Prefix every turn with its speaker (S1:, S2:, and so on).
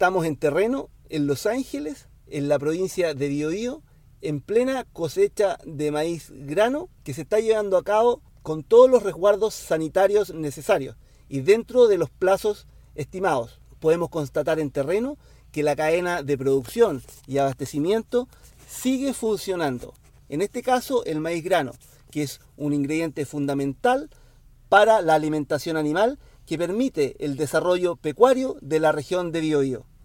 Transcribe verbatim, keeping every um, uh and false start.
S1: Estamos en terreno, en Los Ángeles, en la provincia de Biobío, en plena cosecha de maíz grano que se está llevando a cabo con todos los resguardos sanitarios necesarios y dentro de los plazos estimados. Podemos constatar en terreno que la cadena de producción y abastecimiento sigue funcionando. En este caso, el maíz grano, que es un ingrediente fundamental para la alimentación animal que permite el desarrollo pecuario de la región de Biobío.